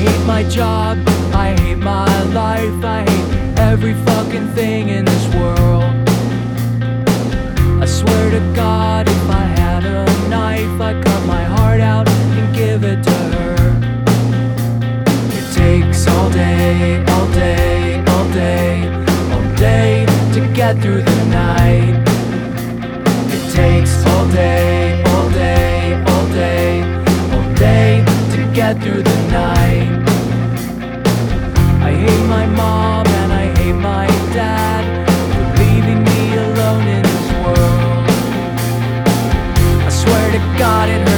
hate my job, I hate my life, I hate every fucking thing in this world. I swear to God, if I had a knife, I'd cut my heart out and give it to her. It takes all day, all day, all day, all day to get through the night. It takes all day, all day, all day, all day to get through the night. I hate my mom and I hate my dad for leaving me alone in this world. I swear to God it